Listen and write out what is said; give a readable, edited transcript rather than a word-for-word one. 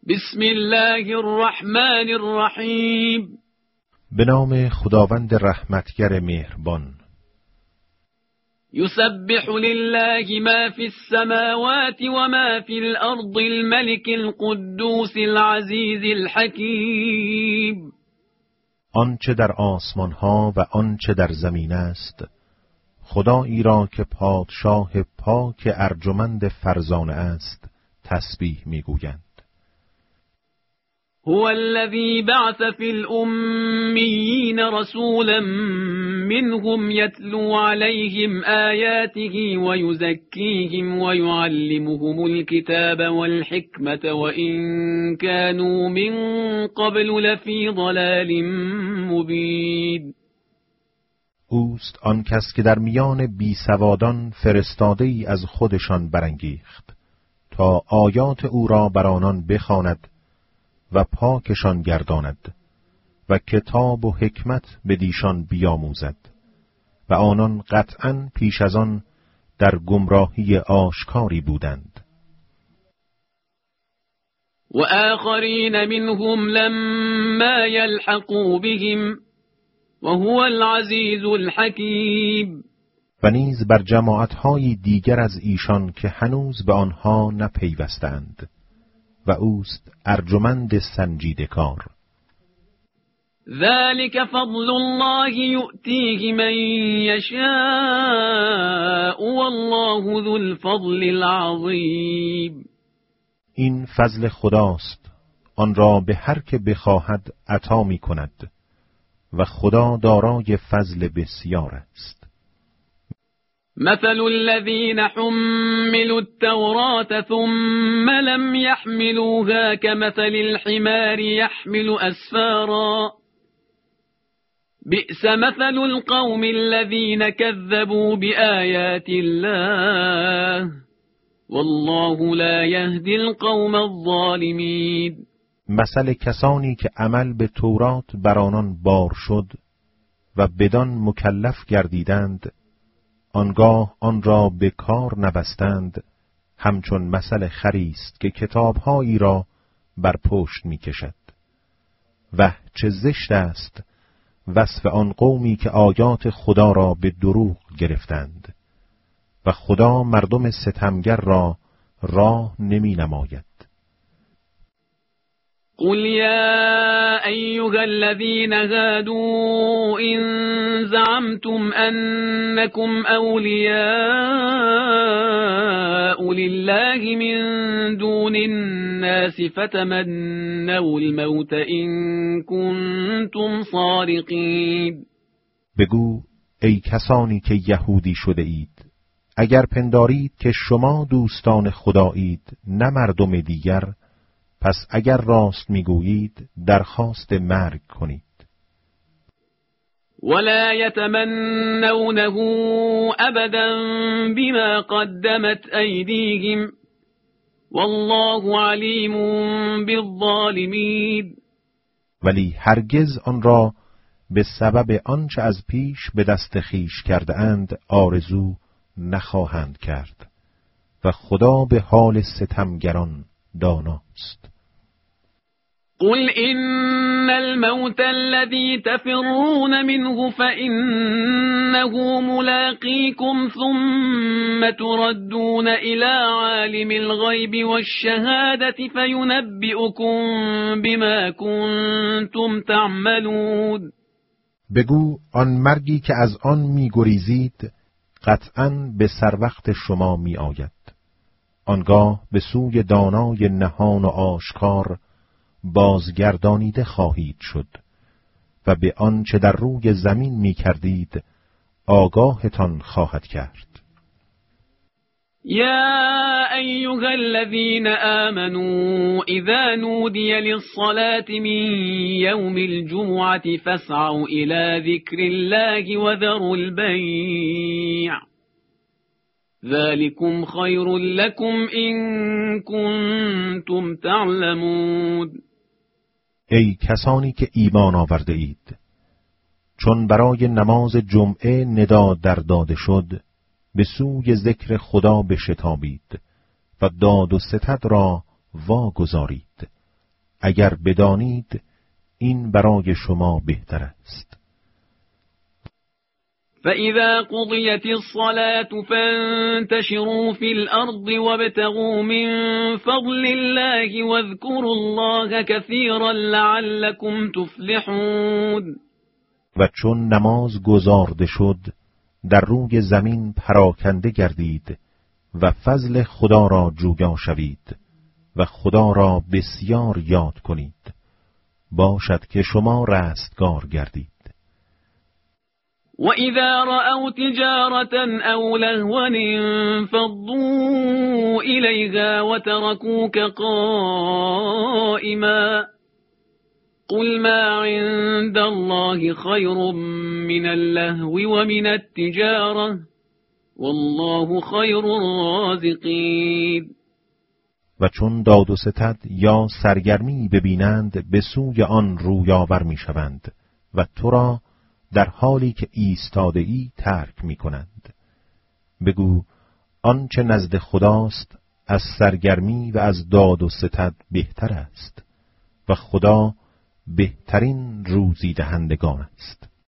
بسم الله الرحمن الرحیم. به نام خداوند رحمتگر مهربان. یسبح لله ما فی السماوات و ما فی الارض الملك القدوس العزیز الحکیم. آنچه در آسمان ها و آنچه در زمین است، خدایی را که پادشاه پاک ارجمند فرزانه است تسبیح میگویند. هو الذي بعث في الأميين رسولا منهم يتلو عليهم آياته ويزكيهم ويعلمهم الكتاب والحكمة وإن كانوا من قبل لفي ضلال مبين. اوست آن کس که در میان بیسوادان فرستاده ای از خودشان برانگیخت تا آیات او را بر آنان بخواند و پاکشان گرداند و کتاب و حکمت به دیشان بیاموزد و آنان قطعاً پیش از آن در گمراهی آشکاری بودند. و آخرین منهم لما يلحقوا بهم وهو العزیز الحکیم. و نیز بر جماعت‌های دیگر از ایشان که هنوز به آنها نپیوستند و اوست ارجمند سنجیده کار. ذلك فضل الله يؤتيه من يشاء والله ذو الفضل العظیم. این فضل خداست، آن را به هر که بخواهد عطا می کند و خدا دارای فضل بسیار است. مثل الذين حملوا التوراة ثم لم يحملوها كمثل الحمار يحمل أسفارا بئس مثل القوم الذين كذبوا بآيات الله والله لا يهدي القوم الظالمين. مثل کسانی که عمل به تورات بر آنان بار شد و بدان مکلف گردیدند، آنگاه آن را به کار نبستند، همچون مثل خری است که کتاب‌هایی را بر پشت می‌کشد. چه زشت است وصف آن قومی که آیات خدا را به دروغ گرفتند و خدا مردم ستمگر را راه نمی‌نماید. قل يا أيها الذين هادوا إن زعمتم أنكم أولياء لله من دون الناس فتمنوا الموت إن كنتم صادقين. بگو ای کسانی که یهودی شده اید، اگر پندارید که شما دوستان خدایید نه مردم دیگر، پس اگر راست میگویید درخواست مرگ کنید. ولا يتمنونه ابدا بما قدمت ایدیهم والله علیم بالظالمین. ولی هرگز آن را به سبب آنچه از پیش به دست خویش کرده اند آرزو نخواهند کرد و خدا به حال ستمگران داناست. قل إن الموت الذي تفرون منه فإنه ملاقيكم ثم تردون إلى عالم الغيب والشهادة فينبئكم بما كنتم تعملون. بگو آن مرگی که از آن می‌گریزید قطعاً به سر وقت شما می‌آید. آنگاه به سوی دانای نهان و آشکار بازگردانیده خواهید شد و به آنچه در روی زمین می کردید آگاهتان خواهد کرد. یا ایها الذین آمنوا اذا نودی للصلاة من یوم الجمعة فاسعوا الى ذکر الله وذروا البیع ذلكم خیر لكم ان کنتم تعلمون. ای کسانی که ایمان آورده اید، چون برای نماز جمعه ندا در داده شد به سوی ذکر خدا بشتابید و داد و ستد را واگذارید، اگر بدانید این برای شما بهتر است. فإذا قضيت الصلاة فانتشروا في الأرض وابتغوا من فضل الله واذكروا الله كثيرا لعلكم تفلحون. و چون نماز گزارده شد در روی زمین پراکنده گردید و فضل خدا را جویا شوید و خدا را بسیار یاد کنید، باشد که شما رستگار گردید. وَإِذَا رَأَوْا تِجَارَةً أَوْ لَهْوًا انفَضُّوا إِلَيْهَا وَتَرَكُوكَ قَائِمًا قُلْ مَا عِندَ اللَّهِ خَيْرٌ مِنَ اللَّهْوِ وَمِنَ التِّجَارَةِ وَاللَّهُ خَيْرُ الرَّازِقِينَ. و چون داد و ستد یا سرگرمی ببینند به سوی آن رویاور میشوند و تو را در حالی که ایستاده ای ترک می کنند. بگو آنچه نزد خداست از سرگرمی و از داد و ستد بهتر است و خدا بهترین روزی دهندگان است.